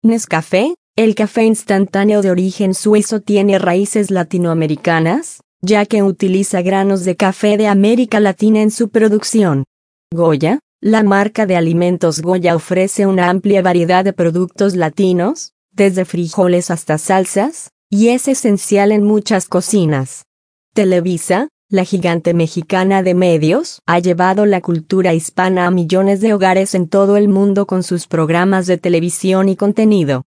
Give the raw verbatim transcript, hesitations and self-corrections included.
Nescafé, el café instantáneo de origen suizo tiene raíces latinoamericanas, ya que utiliza granos de café de América Latina en su producción. Goya, la marca de alimentos Goya ofrece una amplia variedad de productos latinos, desde frijoles hasta salsas, y es esencial en muchas cocinas. Televisa, la gigante mexicana de medios, ha llevado la cultura hispana a millones de hogares en todo el mundo con sus programas de televisión y contenido.